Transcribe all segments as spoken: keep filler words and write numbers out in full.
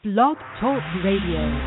Blog Talk Radio.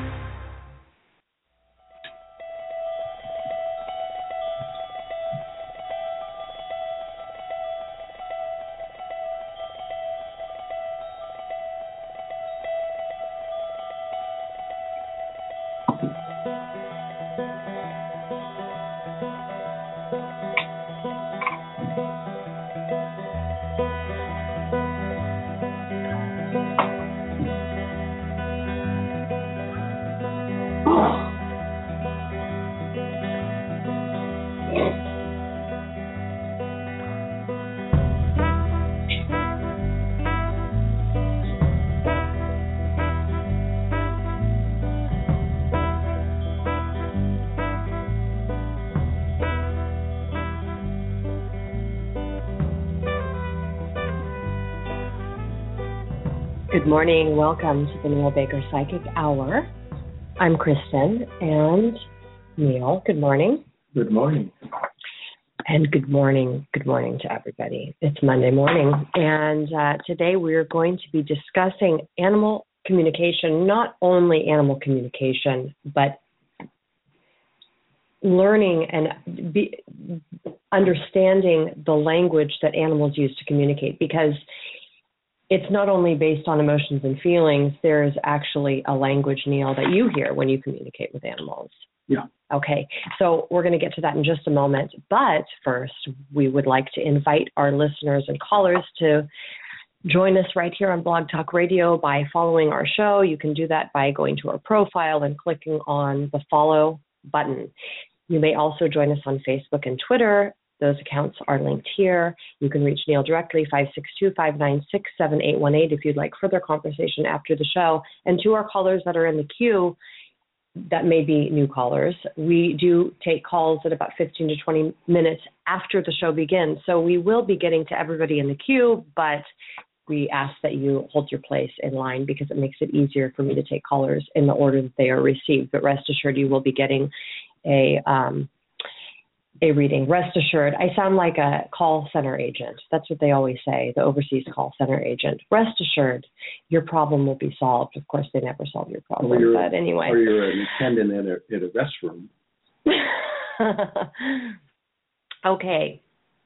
Good morning. Welcome to the Neil Baker Psychic Hour. I'm Kristen and Neil. Good morning. Good morning. And good morning. Good morning to everybody. It's Monday morning. And uh, today we're going to be discussing animal communication, not only animal communication, but learning and be, understanding the language that animals use to communicate, because it's not only based on emotions and feelings. There's actually a language, Neil, that you hear when you communicate with animals. Yeah. Okay. So we're going to get to that in just a moment. But first, we would like to invite our listeners and callers to join us right here on Blog Talk Radio by following our show. You can do that by going to our profile and clicking on the follow button. You may also join us on Facebook and Twitter. Those accounts are linked here. You can reach Neil directly, five six two, five nine six, seven eight one eight, if you'd like further conversation after the show. And to our callers that are in the queue, that may be new callers, we do take calls at about fifteen to twenty minutes after the show begins. So we will be getting to everybody in the queue, but we ask that you hold your place in line because it makes it easier for me to take callers in the order that they are received. But rest assured, you will be getting a... Um, a reading. Rest assured, I sound like a call center agent. That's what they always say, the overseas call center agent. Rest assured, your problem will be solved. Of course, they never solve your problem, but anyway. Or you're an attendant at a, at a restroom. Okay.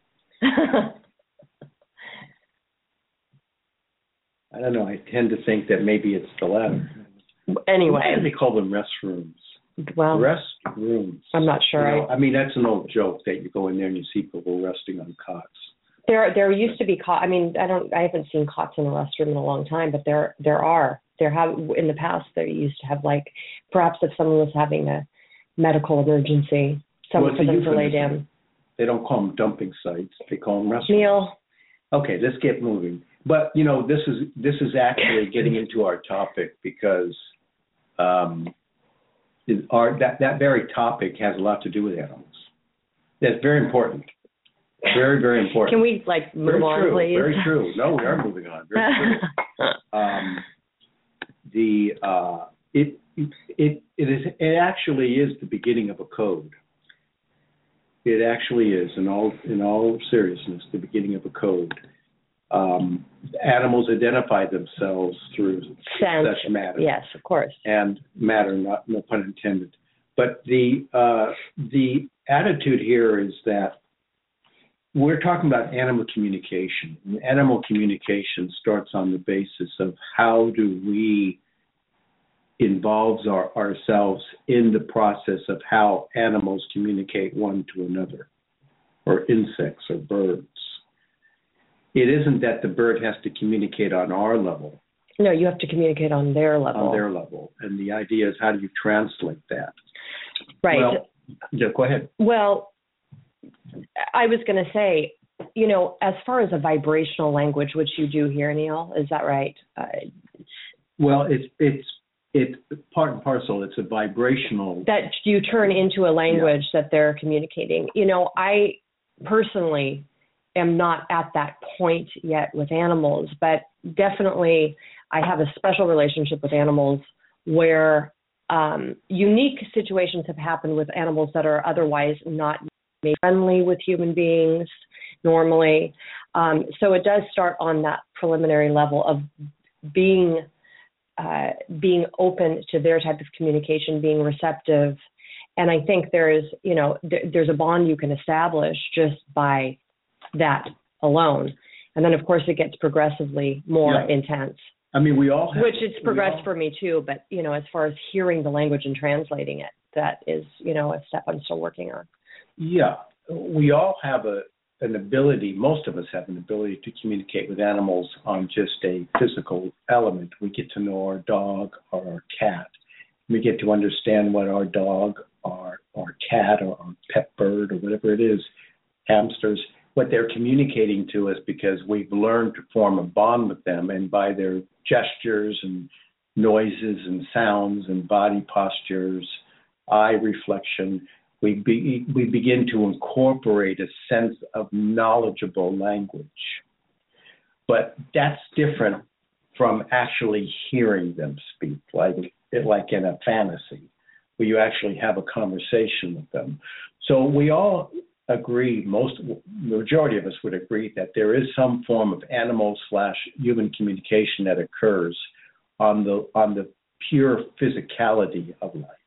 I don't know. I tend to think that maybe it's the latter. Anyway. Why do they call them restrooms? Well, restrooms. I'm not sure. You know, I, I mean, that's an old joke that you go in there and you see people resting on cots. There, there used to be cot. I mean, I don't. I haven't seen cots in a restroom in a long time, but there, there are. There have in the past. There used to have like, perhaps if someone was having a medical emergency, someone well, for them to lay down. They don't call them dumping sites. They call them restrooms. Neil. Okay, let's get moving. But you know, this is this is actually getting into our topic because. Um, Our, that, that very topic has a lot to do with animals. That's very important. Very, very important. Can we, like, move very on, true, please? Very true. No, we are moving on. Very true. um, the, uh, it, it, it, is, it actually is the beginning of a code. It actually is, in all, in all seriousness, the beginning of a code. Um, animals identify themselves through Sense. such matter. Yes, of course. And matter, not no pun intended. But the uh, the attitude here is that we're talking about animal communication. And animal communication starts on the basis of how do we involve our, ourselves in the process of how animals communicate one to another, or insects or birds. It isn't that the bird has to communicate on our level. No, you have to communicate on their level. On their level. And the idea is how do you translate that? Right. Well, yeah, go ahead. Well, I was going to say, you know, as far as a vibrational language, which you do here, Neil, is that right? Uh, well, it's it's it's part and parcel. It's a vibrational. That you turn into a language yeah. that they're communicating. You know, I personally am not at that point yet with animals, but definitely I have a special relationship with animals where um, unique situations have happened with animals that are otherwise not friendly with human beings normally. Um, so it does start on that preliminary level of being uh, being open to their type of communication, being receptive. And I think there is, you know, th- there's a bond you can establish just by that alone. And then, of course, it gets progressively more yeah. intense. I mean, we all have, which it's progressed all, for me too. But, you know, as far as hearing the language and translating it, that is, you know, a step I'm still working on. Yeah, we all have a an ability, most of us have an ability to communicate with animals on just a physical element. We get to know our dog or our cat. We get to understand what our dog or our cat or our pet bird or whatever it is, hamsters, what they're communicating to us, because we've learned to form a bond with them, and by their gestures and noises and sounds and body postures, eye reflection, we be, we begin to incorporate a sense of knowledgeable language. But that's different from actually hearing them speak, like like in a fantasy, where you actually have a conversation with them. So we all agree, most, the majority of us would agree that there is some form of animal slash human communication that occurs on the on the pure physicality of life.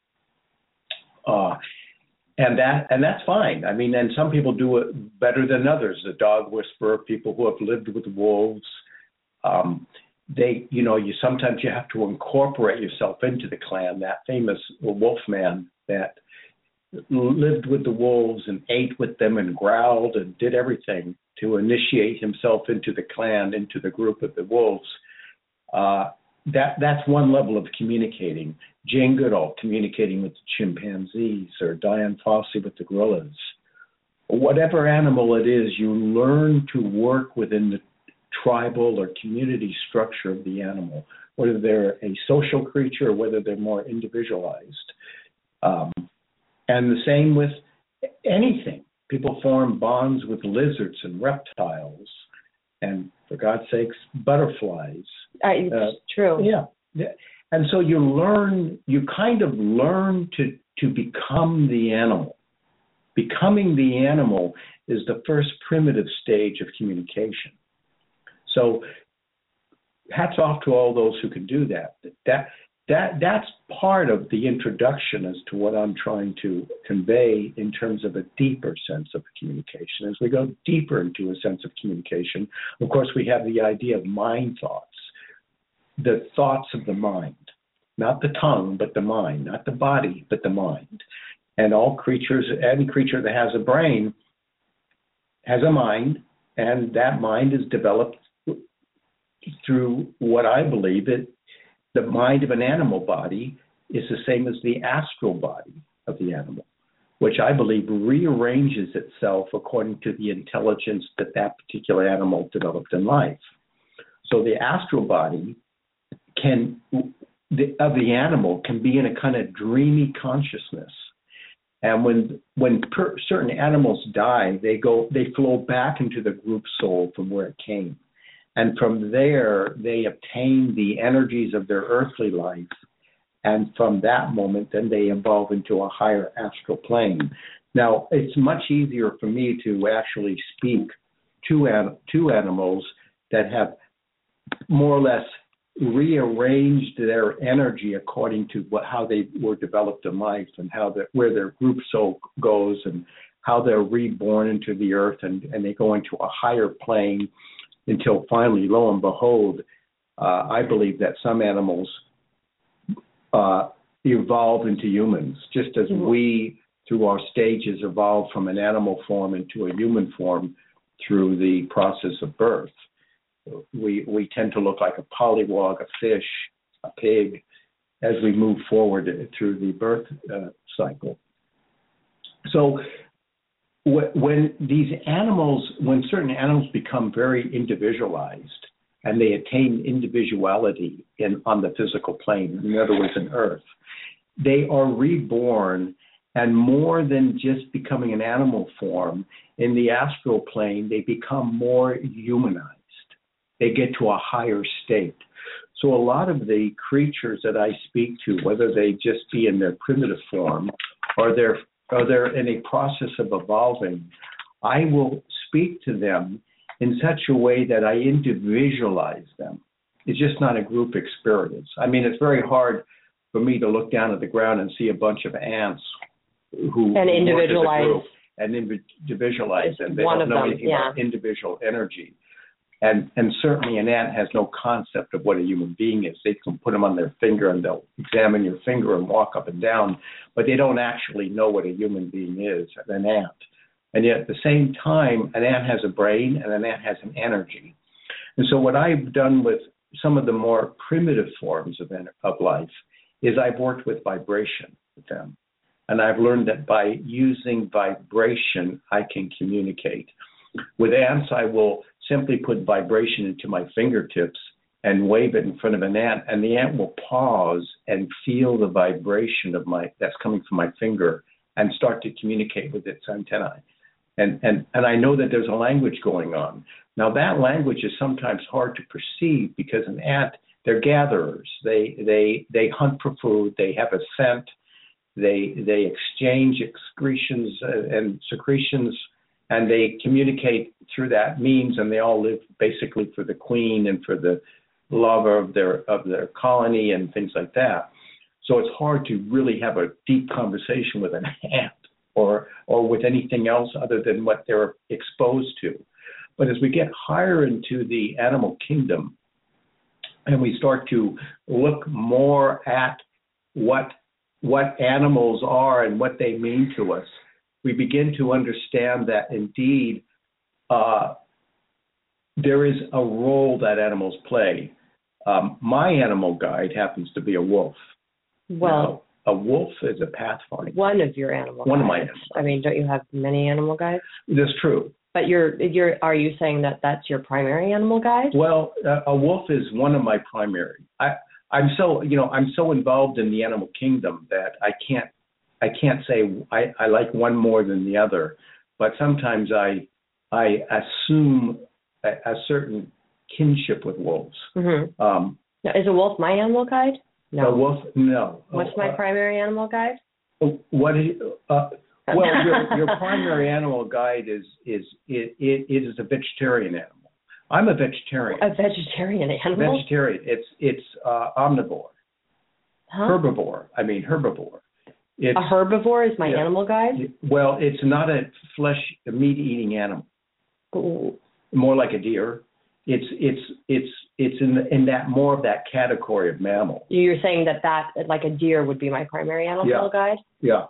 Uh, and that and that's fine. I mean, and some people do it better than others. The dog whisperer, people who have lived with wolves, um, they, you know, you sometimes you have to incorporate yourself into the clan. That famous wolf man that lived with the wolves and ate with them and growled and did everything to initiate himself into the clan, into the group of the wolves. Uh, that that's one level of communicating. Jane Goodall communicating with the chimpanzees, or Dian Fossey with the gorillas. Whatever animal it is, you learn to work within the tribal or community structure of the animal, whether they're a social creature or whether they're more individualized. Um, and the same with anything. People form bonds with lizards and reptiles, and for God's sakes, butterflies. Uh, it's uh, true. Yeah. yeah. And so you learn, you kind of learn to, to become the animal. Becoming the animal is the first primitive stage of communication. So hats off to all those who can do that. That that that's part of the introduction as to what I'm trying to convey in terms of a deeper sense of communication. As we go deeper into a sense of communication, of course, we have the idea of mind thoughts, the thoughts of the mind, not the tongue, but the mind, not the body, but the mind. And all creatures, any creature that has a brain has a mind, and that mind is developed through what I believe it, the mind of an animal body is the same as the astral body of the animal, which I believe rearranges itself according to the intelligence that that particular animal developed in life. So the astral body can, the, of the animal, can be in a kind of dreamy consciousness. And when when per, certain animals die, they go they flow back into the group soul from where it came. And from there, they obtain the energies of their earthly life. And from that moment, then they evolve into a higher astral plane. Now, it's much easier for me to actually speak to, an, to animals that have more or less rearranged their energy according to what, how they were developed in life, and how the, where their group soul goes, and how they're reborn into the earth, and, and they go into a higher plane until finally, lo and behold, uh, I believe that some animals uh, evolve into humans, just as mm-hmm. we, through our stages, evolve from an animal form into a human form through the process of birth. We we tend to look like a pollywog, a fish, a pig, as we move forward through the birth uh, cycle. So wh- when these animals, when certain animals become very individualized and they attain individuality in on the physical plane, in other words, in Earth, they are reborn, and more than just becoming an animal form, in the astral plane, they become more humanized. They get to a higher state. So a lot of the creatures that I speak to, whether they just be in their primitive form or they're, or they're in a process of evolving, I will speak to them in such a way that I individualize them. it's just not a group experience. I mean, it's very hard for me to look down at the ground and see a bunch of ants who and individualize group and individualize them. They one don't of know them, anything yeah. about individual energy. And and certainly an ant has no concept of what a human being is. They can put them on their finger and they'll examine your finger and walk up and down, but they don't actually know what a human being is, an ant. And yet at the same time, an ant has a brain and an ant has an energy. And so what I've done with some of the more primitive forms of, of life is I've worked with vibration with them. And I've learned that by using vibration, I can communicate. With ants, I will simply put vibration into my fingertips and wave it in front of an ant, and the ant will pause and feel the vibration of my that's coming from my finger and start to communicate with its antennae. And, and, and I know that there's a language going on. Now, that language is sometimes hard to perceive because an ant, they're gatherers. They, they, they hunt for food. They have a scent. They, they exchange excretions and secretions, and they communicate through that means, and they all live basically for the queen and for the love of their of their colony and things like that. So it's hard to really have a deep conversation with an ant or or with anything else other than what they're exposed to. But as we get higher into the animal kingdom and we start to look more at what what animals are and what they mean to us, we begin to understand that indeed uh, there is a role that animals play. Um, my animal guide happens to be a wolf. Well, now, a wolf is a pathfinder. One of your animal one guides. Of my animal I mean, don't you have many animal guides? That's true. But you're you're are you saying that that's your primary animal guide? Well, uh, a wolf is one of my primary. I I'm so you know I'm so involved in the animal kingdom that I can't I can't say I, I like one more than the other, but sometimes I I assume a, a certain kinship with wolves. Mm-hmm. Um, now, is a wolf my animal guide? No. A wolf? No. What's my uh, primary animal guide? What is? Uh, well, your, your primary animal guide is is it, it, it is a vegetarian animal. I'm a vegetarian. A vegetarian animal. Vegetarian. It's it's uh, omnivore. Huh? Herbivore. I mean herbivore. It's, a herbivore is my yeah, animal guide? Well, it's not a flesh, a meat-eating animal. Ooh. More like a deer. It's it's it's it's in the, in that more of that category of mammal. You're saying that that like a deer would be my primary animal yeah. guide? Yeah.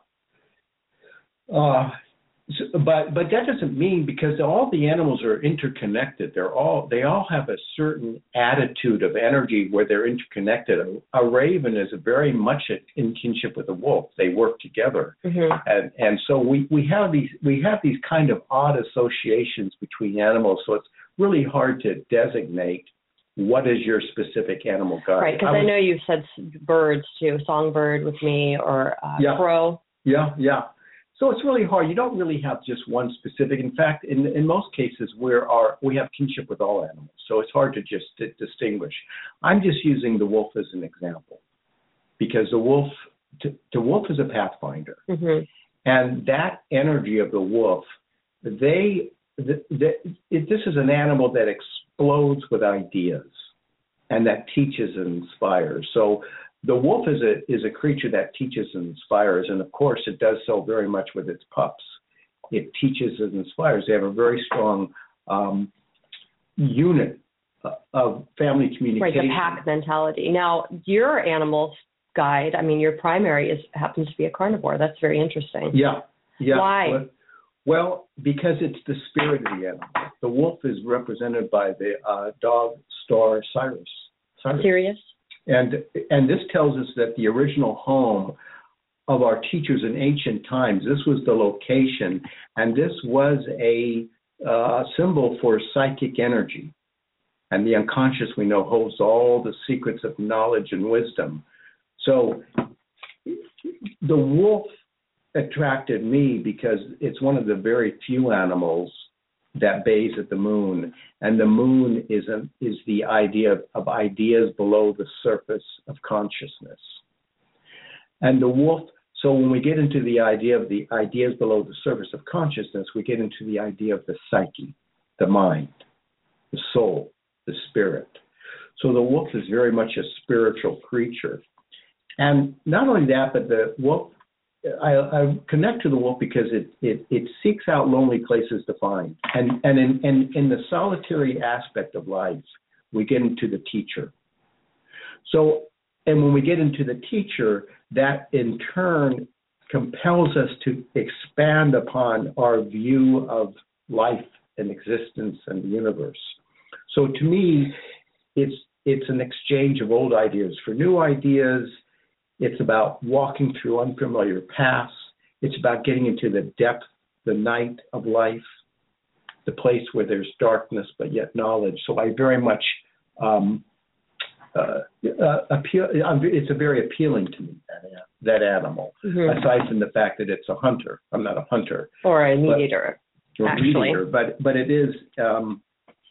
Uh, so, but but that doesn't mean because all the animals are interconnected. They're all they all have a certain attitude of energy where they're interconnected. A, a raven is very much in kinship with a wolf. They work together, mm-hmm. and and so we, we have these we have these kind of odd associations between animals. So it's really hard to designate what is your specific animal guide. Right, because I, I know you've said birds too, songbird with me or uh, yeah, crow. Yeah, yeah. So it's really hard. You don't really have just one specific. In fact, in in most cases, we are we have kinship with all animals. So it's hard to just to distinguish. I'm just using the wolf as an example because the wolf to, the wolf is a pathfinder, mm-hmm. and that energy of the wolf, they the, the, it, this is an animal that explodes with ideas, and that teaches and inspires. So. The wolf is a is a creature that teaches and inspires, and of course it does so very much with its pups. It teaches and inspires. They have a very strong um, unit of family communication. Right, the pack mentality. Now, your animal guide, I mean, your primary is happens to be a carnivore. That's very interesting. Yeah, yeah. Why? Well, well because it's the spirit of the animal. The wolf is represented by the uh, dog star Sirius. Sirius. Sirius? And and this tells us that the original home of our teachers in ancient times, this was the location, and this was a uh, symbol for psychic energy. And the unconscious, we know, holds all the secrets of knowledge and wisdom. So the wolf attracted me because it's one of the very few animals that bathes at the moon, and the moon is a, is the idea of, of ideas below the surface of consciousness. And the wolf, so when we get into the idea of the ideas below the surface of consciousness, we get into the idea of the psyche, the mind, the soul, the spirit. So the wolf is very much a spiritual creature. And not only that, but the wolf, I, I connect to the wolf because it, it, it seeks out lonely places to find. And, and in, in, in the solitary aspect of life, we get into the teacher. So, and when we get into the teacher, that in turn compels us to expand upon our view of life and existence and the universe. So to me, it's it's an exchange of old ideas for new ideas. It's about walking through unfamiliar paths. It's about getting into the depth, the night of life, the place where there's darkness but yet knowledge. So I very much um, uh, uh, appeal. It's a very appealing to me, that, that animal. Mm-hmm. Aside from the fact that it's a hunter, I'm not a hunter or a meat eater, actually. Eater, but but it is um,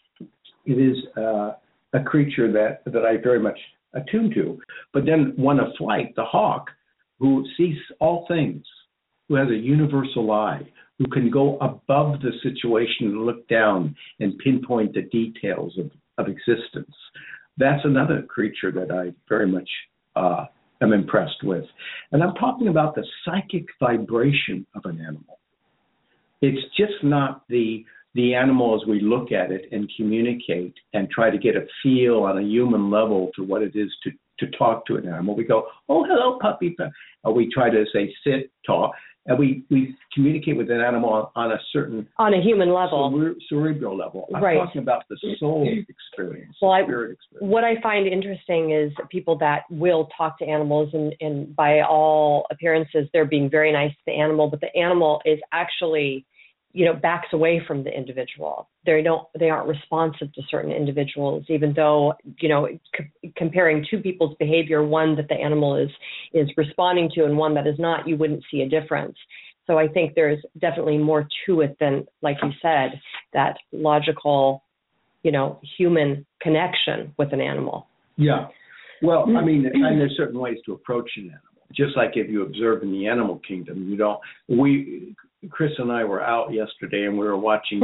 it is uh, a creature that that I very much attuned to. But then one of flight, the hawk, who sees all things, who has a universal eye, who can go above the situation and look down and pinpoint the details of, of existence. That's another creature that I very much uh, am impressed with. And I'm talking about the psychic vibration of an animal. It's just not the the animal as we look at it and communicate and try to get a feel on a human level to what it is to, to talk to an animal. We go, oh, hello, puppy. Or we try to say, sit, talk. And we, we communicate with an animal on, on a certain... On a human level. Cere- cerebral level. I'm right. talking about the soul experience, well, the spirit I, experience. What I find interesting is people that will talk to animals, and, and by all appearances, they're being very nice to the animal, but the animal is actually... you know, backs away from the individual. They don't, they aren't responsive to certain individuals, even though, you know, c- comparing two people's behavior, one that the animal is, is responding to and one that is not, you wouldn't see a difference. So I think there's definitely more to it than, like you said, that logical, you know, human connection with an animal. Yeah. Well, I mean, and there's certain ways to approach an animal. Just like if you observe in the animal kingdom, you don't, we, Chris and I were out yesterday and we were watching,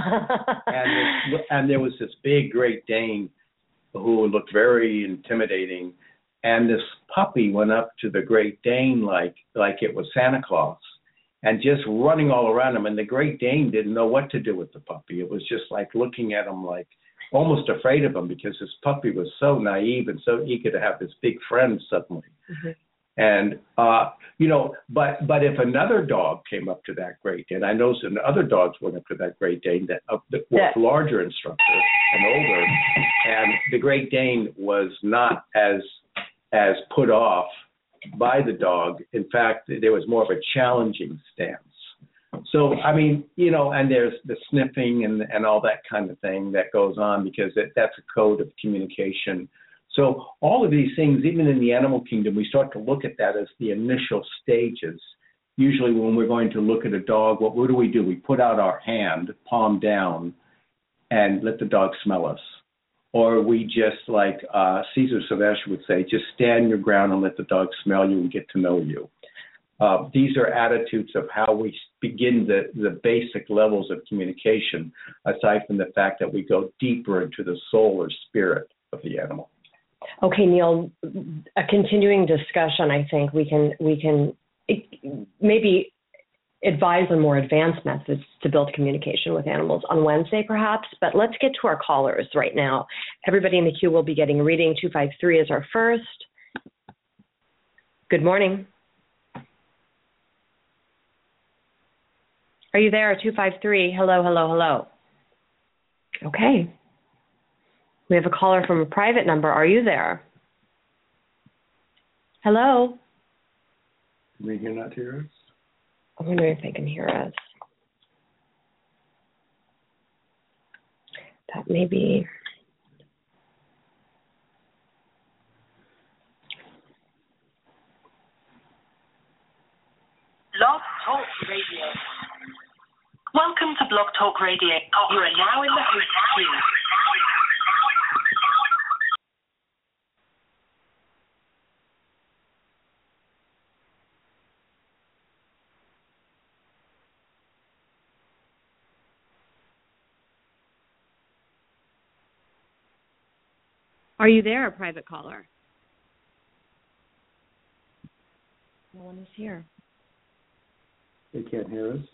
and, this, and there was this big Great Dane who looked very intimidating, and this puppy went up to the Great Dane like like it was Santa Claus, and just running all around him, and the Great Dane didn't know what to do with the puppy. It was just like looking at him like almost afraid of him, because this puppy was so naive and so eager to have this big friend suddenly. Mm-hmm. And, uh, you know, but but if another dog came up to that Great Dane, I noticed that other dogs went up to that Great Dane that, uh, that were yeah. larger in structure and older, and the Great Dane was not as as put off by the dog. In fact, there was more of a challenging stance. So, I mean, you know, and there's the sniffing and, and all that kind of thing that goes on, because it, that's a code of communication. So all of these things, even in the animal kingdom, we start to look at that as the initial stages. Usually when we're going to look at a dog, what, what do we do? We put out our hand, palm down, and let the dog smell us. Or we just, like uh, Cesar Silvestre would say, just stand your ground and let the dog smell you and get to know you. Uh, these are attitudes of how we begin the, the basic levels of communication, aside from the fact that we go deeper into the soul or spirit of the animal. Okay, Neil, a continuing discussion, I think we can we can maybe advise on more advanced methods to build communication with animals on Wednesday, perhaps, but let's get to our callers right now. Everybody in the queue will be getting a reading. two five three is our first. Good morning. Are you there? two five three. Hello, hello, hello. Okay. We have a caller from a private number. Are you there? Hello? Can you not hear us? I'm wondering if they can hear us. That may be... Blog Talk Radio. Welcome to Blog Talk Radio. You are now in the host queue. Are you there, a private caller? No one is here. They can't hear us.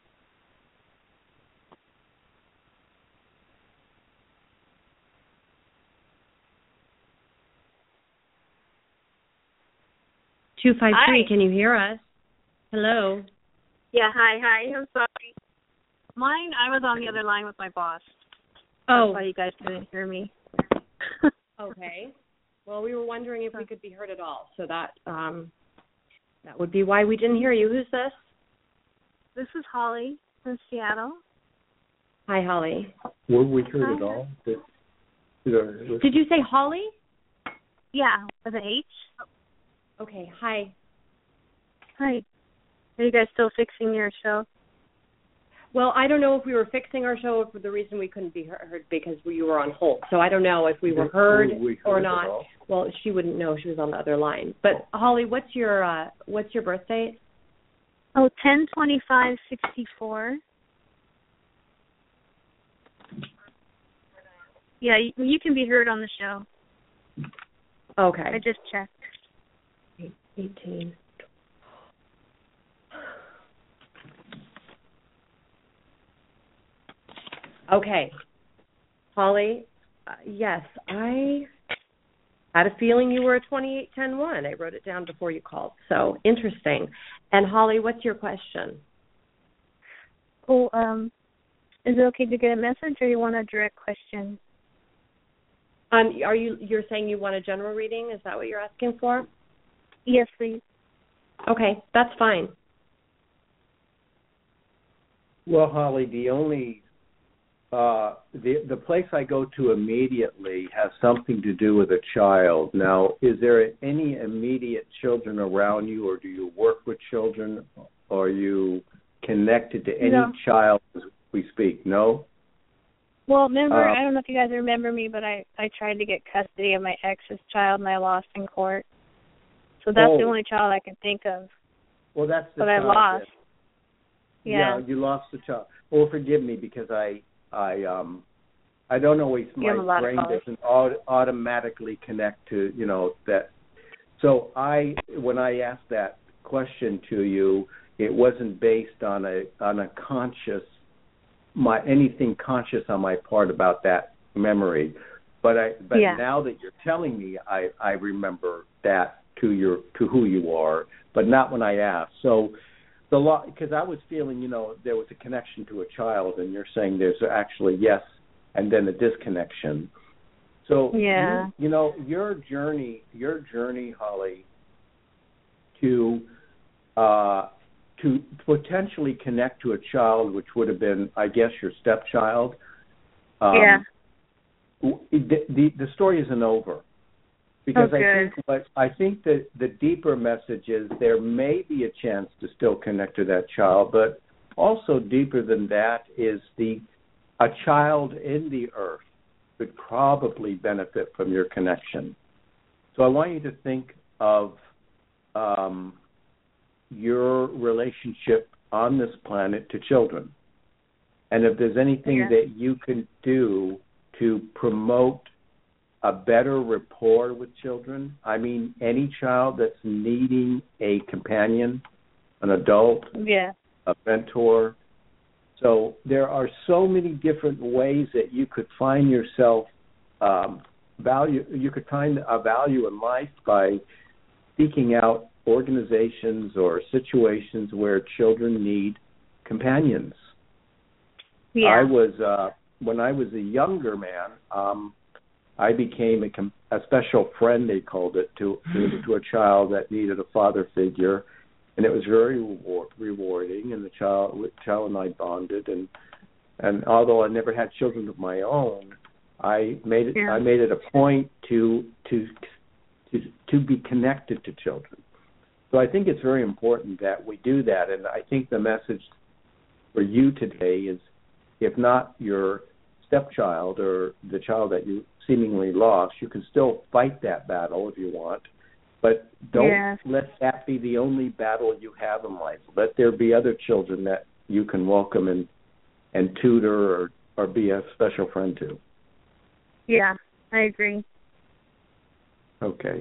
two five three, can you hear us? Hello. Yeah, hi, hi. I'm sorry. Mine, I was on the other line with my boss. Oh. That's why you guys couldn't hear me. Okay. Well, we were wondering if we could be heard at all, so that um, that would be why we didn't hear you. Who's this? This is Holly from Seattle. Hi, Holly. Were we heard at all? Did, did, our, did you say Holly? Yeah, with an H. Okay, hi. Hi. Are you guys still fixing your show? Well, I don't know if we were fixing our show or for the reason we couldn't be heard because we were on hold. So I don't know if we were heard, we heard or not. Well, she wouldn't know. She was on the other line. But Holly, what's your uh, what's your birth date? Oh, ten twenty-five sixty-four. Yeah, you, you can be heard on the show. Okay. I just checked. eighteen. Okay. Holly, uh, yes, I had a feeling you were a twenty-eight ten one. I wrote it down before you called. So, interesting. And Holly, what's your question? Oh, um, is it okay to get a message or you want a direct question? Um, are you, you're saying you want a general reading? Is that what you're asking for? Yes, please. Okay, that's fine. Well, Holly, the only uh, the the place I go to immediately has something to do with a child. Now, is there any immediate children around you, or do you work with children? Are you connected to any no. child as we speak? No. Well, remember, uh, I don't know if you guys remember me, but I, I tried to get custody of my ex's child, and I lost in court. So that's oh. the only child I can think of. Well, that's the but I child lost. That, yeah. yeah, you lost the child. Well, forgive me because I I um I don't always my brain doesn't auto- automatically connect to you know that. So I when I asked that question to you, it wasn't based on a on a conscious my anything conscious on my part about that memory, but I but yeah. now that you're telling me, I I remember that to your to who you are, but not when I asked. So the law, because I was feeling, you know, there was a connection to a child, and you're saying there's actually yes, and then a disconnection. So yeah, you, you know, your journey, your journey, Holly, to uh, to potentially connect to a child, which would have been, I guess, your stepchild. Um, yeah. The, the the story isn't over. Because oh, I think what I think that the deeper message is there may be a chance to still connect to that child, but also deeper than that is the a child in the earth would probably benefit from your connection. So I want you to think of um, your relationship on this planet to children, and if there's anything yeah. that you can do to promote a better rapport with children. I mean, any child that's needing a companion, an adult, yeah. a mentor. So there are so many different ways that you could find yourself um, value. You could find a value in life by seeking out organizations or situations where children need companions. Yeah. I was uh, when I was a younger man. Um, I became a, a special friend, they called it, to, to to a child that needed a father figure, and it was very reward, rewarding. And the child, the child and I bonded, and and although I never had children of my own, I made it. Yeah. I made it a point to to to to be connected to children. So I think it's very important that we do that. And I think the message for you today is, if not your stepchild or the child that you seemingly lost, you can still fight that battle if you want, but don't yeah. let that be the only battle you have in life. Let there be other children that you can welcome and and tutor or, or be a special friend to. Yeah, I agree. Okay.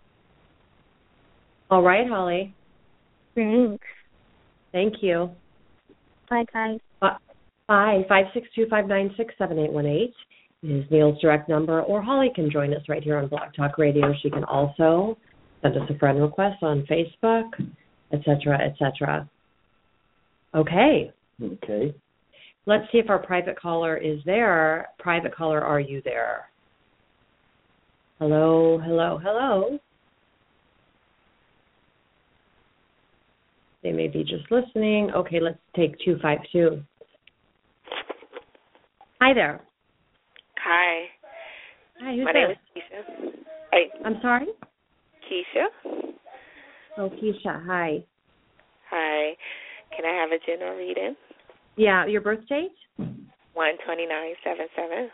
All right, Holly. Thanks. Thank you. Bye, guys. Bye. five six two, five nine six, seven eight one eight is Neil's direct number, or Holly can join us right here on Blog Talk Radio. She can also send us a friend request on Facebook, et cetera, et cetera. Okay. Okay. Let's see if our private caller is there. Private caller, are you there? Hello, hello, hello. They may be just listening. Okay, let's take two five two. Hi there. Hi. Hi, who's My this? name is Keisha. Hey. I'm sorry? Keisha. Oh, Keisha, hi. Hi. Can I have a general reading? Yeah, your birth date? one twenty-nine seventy-seven.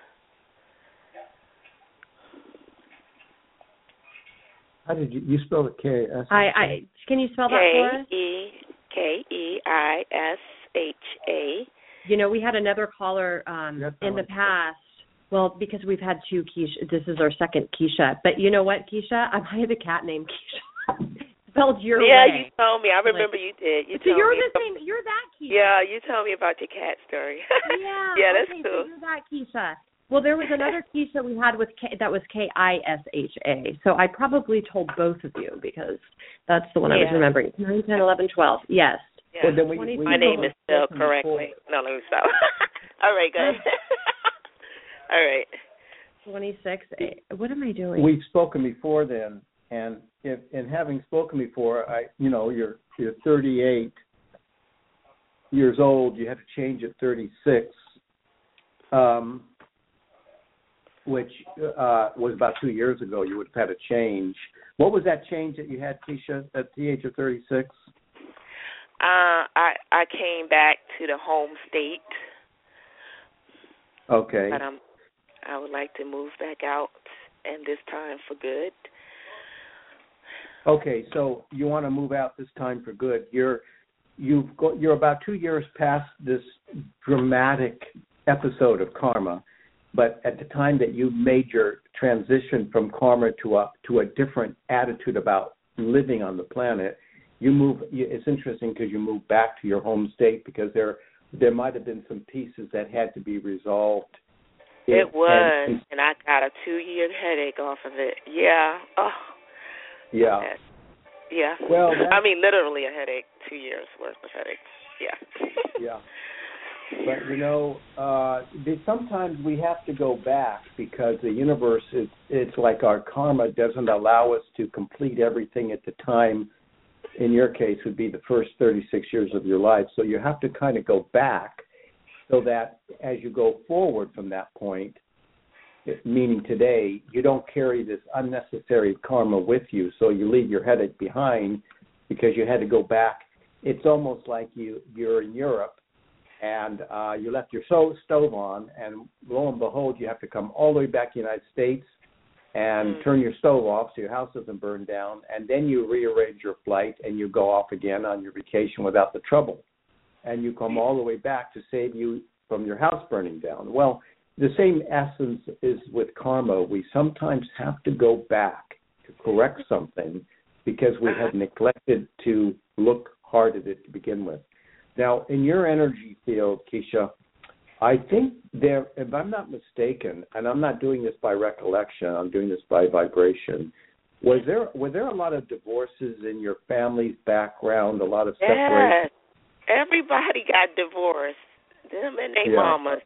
How did you, you spell it K S? I, I, can you spell that for us? K E K E I S H A. You know, we had another caller um, in the past. Well, because we've had two Keisha. This is our second Keisha. But you know what, Keisha? I had a cat named Keisha. Spelled your yeah, way. Yeah, you told me. I remember like, you did. You so told you're me the same. You're that Keisha. Yeah, you told me about your cat story. yeah. Yeah, that's okay, cool. So you're that Keisha. Well, there was another Keisha we had with K, that was K I S H A. So I probably told both of you because that's the one yeah. I was remembering. nine, ten, eleven, twelve. Yes. Yeah. Well, then we, we My name is spelled correctly. Before. No, let me stop. All right, good. All right. twenty-six. What am I doing? We've spoken before then, and if, in having spoken before, I, you know, you're you're thirty-eight years old. You had to change at thirty-six, um, which uh, was about two years ago. You would have had a change. What was that change that you had, Keisha, at the age of thirty-six? Uh, I I came back to the home state. Okay. But um, I would like to move back out, and this time for good. Okay, so you want to move out this time for good. You're you've got, you're about two years past this dramatic episode of karma, but at the time that you made your transition from karma to a to a different attitude about living on the planet, you move. It's interesting because you move back to your home state because there there might have been some pieces that had to be resolved. It, it was, and, and I got a two-year headache off of it. Yeah. Oh. Yeah. Yeah. Well, I mean, literally a headache. Two years worth of headache. Yeah. Yeah. But you know, uh, sometimes we have to go back because the universe is. It's like our karma doesn't allow us to complete everything at the time. In your case, would be the first thirty-six years of your life. So you have to kind of go back so that as you go forward from that point, meaning today, you don't carry this unnecessary karma with you. So you leave your headache behind because you had to go back. It's almost like you, you're in Europe and uh, you left your so- stove on, and lo and behold, you have to come all the way back to the United States and mm. turn your stove off so your house doesn't burn down, and then you rearrange your flight and you go off again on your vacation without the trouble. And you come all the way back to save you from your house burning down. Well, the same essence is with karma. We sometimes have to go back to correct something because we have neglected to look hard at it to begin with. Now, in your energy field, Keisha, I think there, if I'm not mistaken, and I'm not doing this by recollection, I'm doing this by vibration, was there were there a lot of divorces in your family's background, a lot of separation? Yes. Everybody got divorced, them and their yeah. mamas.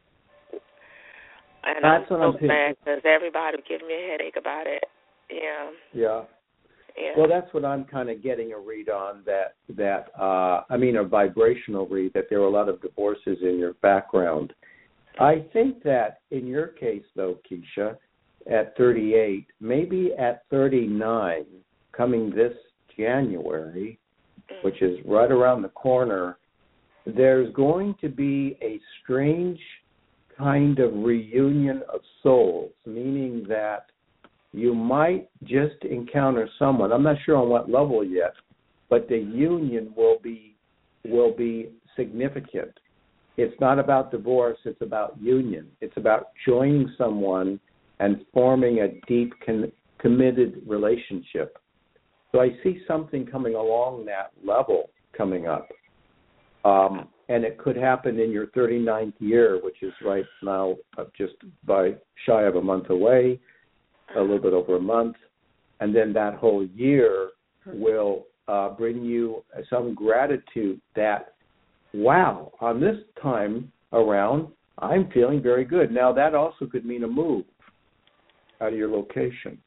And That's I'm what so I'm mad because everybody was giving me a headache about it. Yeah. Yeah. Yeah. Well, that's what I'm kind of getting a read on, that, that uh, I mean a vibrational read, that there were a lot of divorces in your background. I think that in your case, though, Keisha, at thirty-eight, maybe at thirty-nine, coming this January, mm-hmm. which is right around the corner, there's going to be a strange kind of reunion of souls, meaning that you might just encounter someone. I'm not sure on what level yet, but the union will be will be significant. It's not about divorce, it's about union. It's about joining someone and forming a deep con- committed relationship. So I see something coming along that level coming up. Um, and it could happen in your thirty-ninth year, which is right now just by shy of a month away, a little bit over a month. And then that whole year will uh, bring you some gratitude that, wow, on this time around, I'm feeling very good. Now, that also could mean a move out of your location.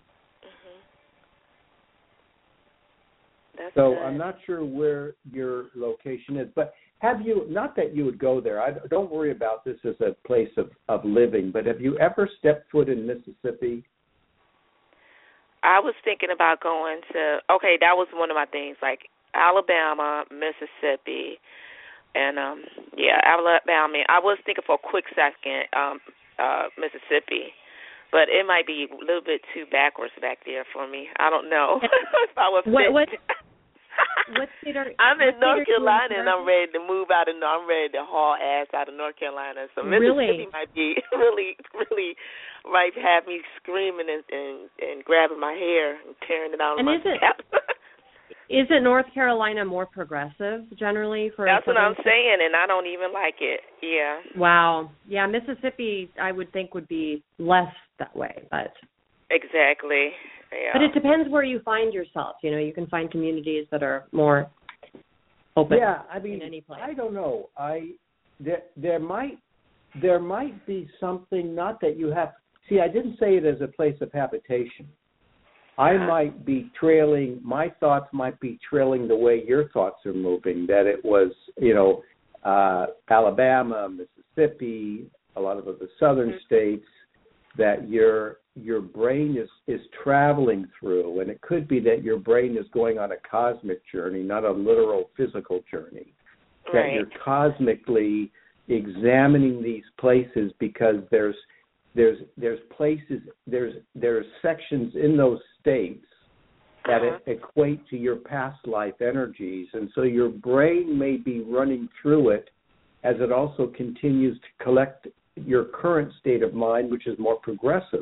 That's so good. I'm not sure where your location is, but have you, not that you would go there, I don't worry about this as a place of, of living, but have you ever stepped foot in Mississippi? I was thinking about going to, okay, that was one of my things, like Alabama, Mississippi, and, um, yeah, Alabama. I was thinking for a quick second, um, uh, Mississippi. But it might be a little bit too backwards back there for me. I don't know if I was what, fit. what, what state are, I'm in what North Carolina, and I'm America? ready to move out of. I'm ready to haul ass out of North Carolina. So Really? Mississippi might be really, really, might have me screaming and, and, and grabbing my hair and tearing it out of And my isn't, scalp. isn't North Carolina more progressive generally? For That's for what I'm those- saying, and I don't even like it. Yeah. Wow. Yeah, Mississippi, I would think, would be less that way, but Exactly. Yeah. but it depends where you find yourself. You know, you can find communities that are more open. Yeah, I mean, in any place. I don't know. I there there might there might be something. Not that you have. See, I didn't say it as a place of habitation. I might be trailing. My thoughts might be trailing the way your thoughts are moving. That it was, you know, uh, Alabama, Mississippi, a lot of the southern mm-hmm. states. That your your brain is, is traveling through, and it could be that your brain is going on a cosmic journey, not a literal physical journey. Right. That you're cosmically examining these places because there's there's there's places there's there's sections in those states that uh-huh. equate to your past life energies, and so your brain may be running through it as it also continues to collect your current state of mind, which is more progressive.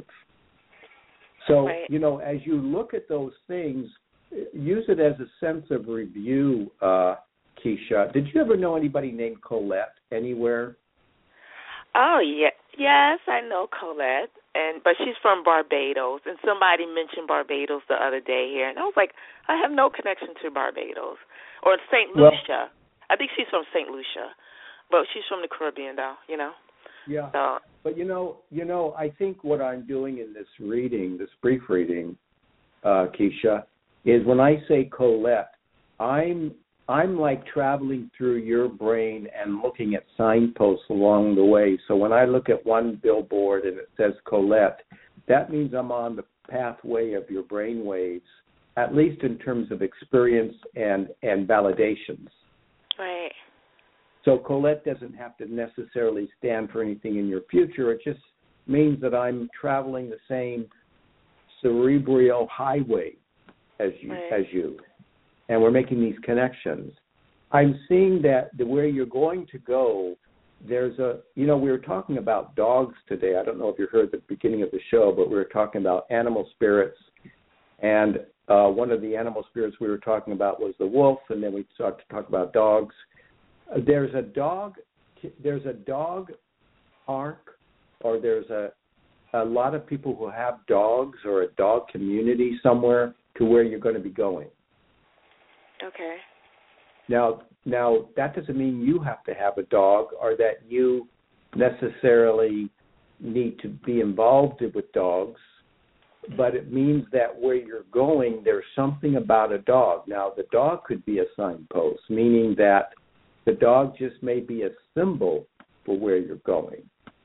So, right. you know, as you look at those things, use it as a sense of review, uh, Keisha. Did you ever know anybody named Colette anywhere? Oh, yeah. Yes, I know Colette, and but she's from Barbados, and somebody mentioned Barbados the other day here, and I was like, I have no connection to Barbados. Or Saint Lucia. Well, I think she's from Saint Lucia, but she's from the Caribbean, though, you know. Yeah, so. But you know, you know, I think what I'm doing in this reading, this brief reading, uh, Keisha, is when I say Colette, I'm I'm like traveling through your brain and looking at signposts along the way. So when I look at one billboard and it says Colette, that means I'm on the pathway of your brain waves, at least in terms of experience and and validations. Right. So Colette doesn't have to necessarily stand for anything in your future. It just means that I'm traveling the same cerebral highway as you, right. as you, and we're making these connections. I'm seeing that the where you're going to go, there's a, you know, we were talking about dogs today. I don't know if you heard the beginning of the show, but we were talking about animal spirits, and uh, one of the animal spirits we were talking about was the wolf, and then we started to talk about dogs. There's a dog. There's a dog park, or there's a a lot of people who have dogs, or a dog community somewhere to where you're going to be going. Okay. Now, now that doesn't mean you have to have a dog, or that you necessarily need to be involved with dogs. But it means that where you're going, there's something about a dog. Now, the dog could be a signpost, meaning that the dog just may be a symbol for where you're going.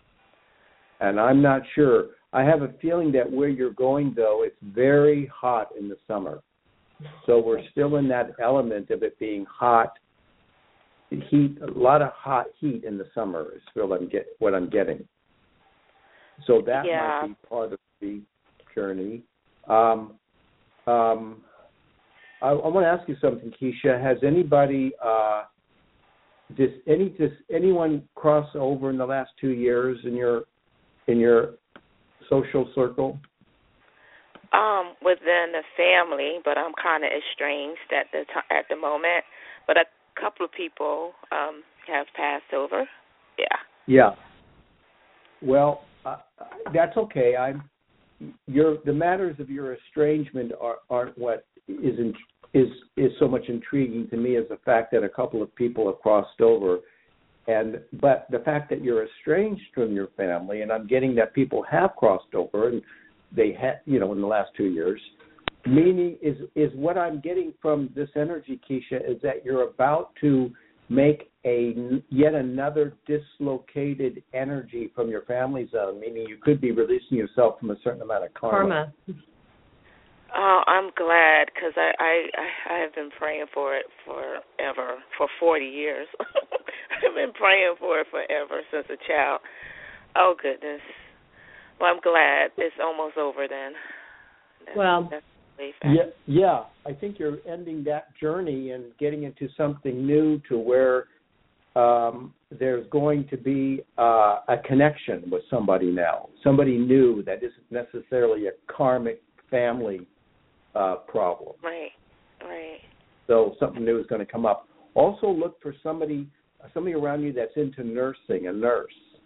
And I'm not sure. I have a feeling that where you're going, though, it's very hot in the summer. So we're still in that element of it being hot, heat, a lot of hot heat in the summer is what I'm, get, what I'm getting. So that yeah. might be part of the journey. Um, um, I, I want to ask you something, Keisha. Has anybody... Uh, Does any does anyone cross over in the last two years in your in your social circle? Um, within the family, but I'm kind of estranged at the t- at the moment. But a couple of people um, have passed over. Yeah. Yeah. Well, uh, that's okay. I'm your the matters of your estrangement are, aren't what is in, is is so much intriguing to me as the fact that a couple of people have crossed over, and but the fact that you're estranged from your family, and I'm getting that people have crossed over, and they had, you know, in the last two years, meaning is is what I'm getting from this energy, Keisha, is that you're about to make a yet another dislocated energy from your family zone, meaning you could be releasing yourself from a certain amount of karma. Karma. Oh, I'm glad because I, I I have been praying for it forever, for forty years. I've been praying for it forever since a child. Oh, goodness. Well, I'm glad it's almost over then. That's, well, that's yeah, yeah. I think you're ending that journey and getting into something new to where um, there's going to be uh, a connection with somebody now, somebody new that isn't necessarily a karmic family uh, problem. Right, right. So something new is going to come up. Also look for somebody, somebody around you that's into nursing, a nurse.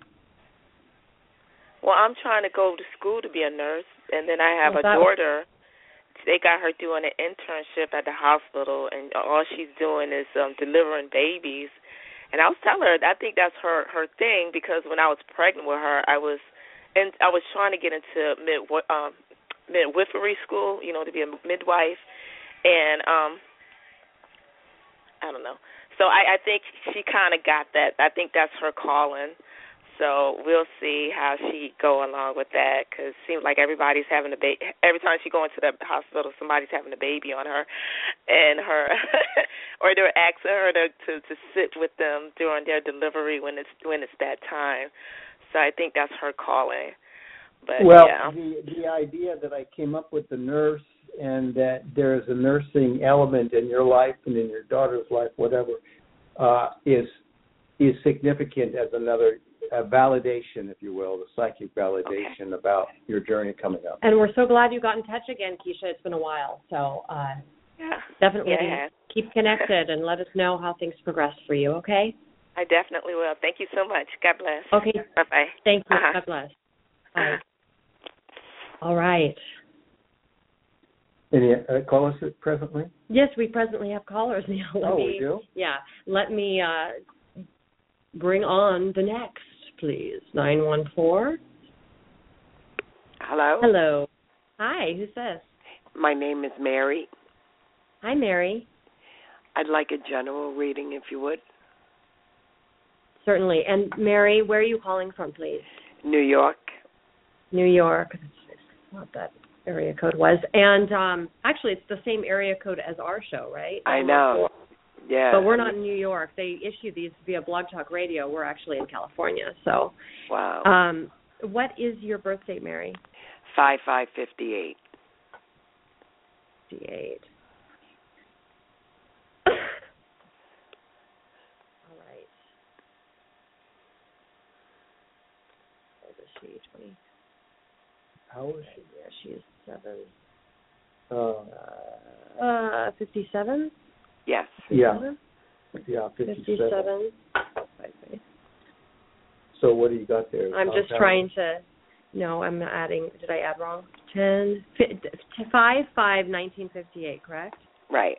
Well, I'm trying to go to school to be a nurse, and then I have well, a daughter. They got her doing an internship at the hospital, and all she's doing is um, delivering babies. And I was telling her, I think that's her, her thing, because when I was pregnant with her, I was and I was trying to get into mid um, midwifery school, you know, to be a midwife, and um, I don't know. So I, I think she kind of got that. I think that's her calling. So we'll see how she go along with that, because it seems like everybody's having a baby. Every time she go into the hospital, somebody's having a baby on her, and her, or they're asking her to, to to sit with them during their delivery when it's when it's that time. So I think that's her calling. But well, yeah. the the idea that I came up with the nurse and that there is a nursing element in your life and in your daughter's life, whatever, uh, is is significant as another. A validation, if you will, the psychic validation okay. about your journey coming up. And we're so glad you got in touch again, Keisha. It's been a while. So uh, yeah. definitely yeah. keep connected and let us know how things progress for you, okay? I definitely will. Thank you so much. God bless. Okay. Bye-bye. Thank you. Uh-huh. God bless. Bye. Uh-huh. All right. Any uh, callers presently? Yes, we presently have callers, Neil. Let oh, me, we do? Yeah. Let me uh, bring on the next. Please, nine one four. Hello? Hello. Hi, who's this? My name is Mary. Hi, Mary. I'd like a general reading, if you would. Certainly. And, Mary, where are you calling from, please? New York. New York. That's what that area code was. And, um, actually, it's the same area code as our show, right? I know. Yeah. But we're not in New York. They issue these via Blog Talk Radio. We're actually in California. So, wow. Um, what is your birth date, Mary? Five five fifty eight. Fifty eight. All right. How old is she? Twenty. How old is she? Yeah, she is seven. Uh, uh, fifty-seven. Yes. Yeah. Yeah, fifty-seven. fifty-seven. So what do you got there? I'm just uh, trying to, no, I'm adding, did I add wrong? ten, five, five, nineteen fifty-eight, correct? Right.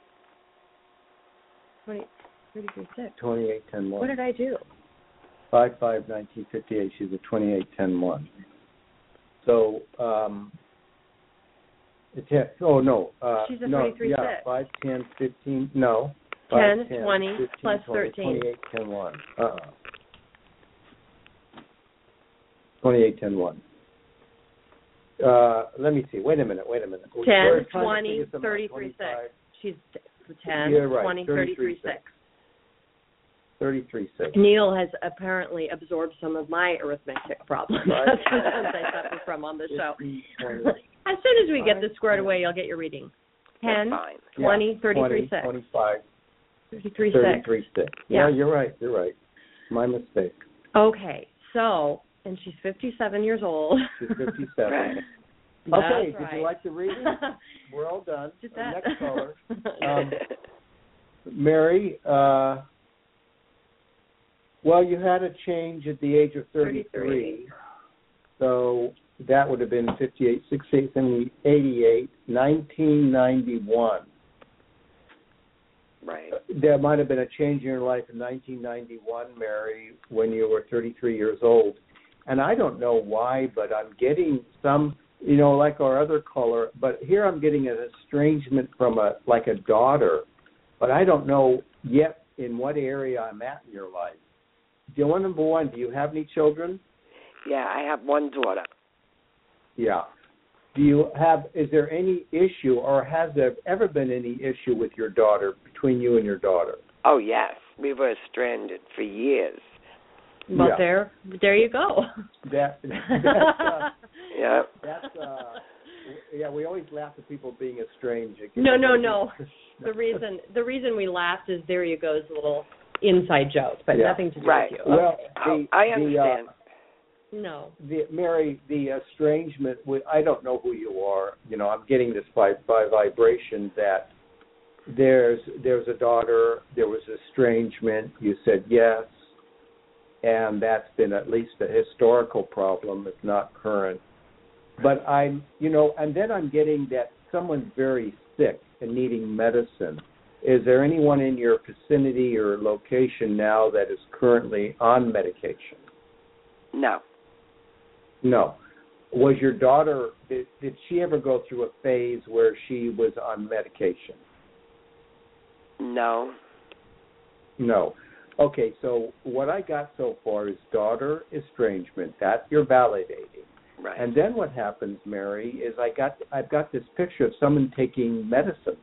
twenty, thirty-three, six. twenty-eight, ten, one. What did I do? five five, nineteen fifty-eight, she's a twenty-eight, ten, one. So, um, it's, oh, no. Uh, she's a no, thirty-three, yeah, six. five, ten, fifteen, no. ten, five, ten, twenty, fifteen, plus twenty, thirteen. twenty-eight, ten, one. Uh-uh. twenty-eight, ten, one. Uh, let me see. Wait a minute. Wait a minute. ten, twenty, thirty-three, six. She's ten, You're right. twenty, thirty-three, six. thirty-three, six. Neil has apparently absorbed some of my arithmetic problems. That's sometimes I suffer from on the show. As soon as we get this squared away, you'll get your reading. ten, twenty, yeah, thirty-three, six. twenty-five, thirty-three, six. thirty-three, six. Yeah. yeah, you're right. You're right. My mistake. Okay, so, and she's fifty-seven years old. She's fifty-seven. That's okay, right. did you like the reading? We're all done. Did Uh, that. Next caller. Um, Mary, uh, well, you had a change at the age of thirty-three. thirty-three. So that would have been fifty-eight, sixty-eight, seventy, eighty-eight, nineteen ninety-one. Right. There might have been a change in your life in nineteen ninety-one, Mary, when you were thirty-three years old. And I don't know why, but I'm getting some, you know, like our other caller, but here I'm getting an estrangement from a, like a daughter, but I don't know yet in what area I'm at in your life. Do you want, number one, do you have any children? Yeah, I have one daughter. Yeah. Do you have, is there any issue or has there ever been any issue with your daughter, between you and your daughter? Oh, yes. We were stranded for years. Well, Yeah. there, there you go. That, that's, uh, Yeah. that's, uh, yeah, we always laugh at people being estranged. It No, gets- no, no. The reason, the reason we laughed is there you go is a little inside joke, but Yeah. nothing to do Right. with you. Well, Oh, the, I the, understand. uh, No. The, Mary, the estrangement, with, I don't know who you are. You know, I'm getting this by, by vibration that there's there's a daughter, there was estrangement, you said yes, and that's been at least a historical problem, if not current. But I'm, you know, and then I'm getting that someone's very sick and needing medicine. Is there anyone in your vicinity or location now that is currently on medication? No. No. Was your daughter, did, did she ever go through a phase where she was on medication? No. No. Okay, so what I got so far is daughter estrangement. That you're validating. Right. And then what happens, Mary, is I got I've got this picture of someone taking medicine.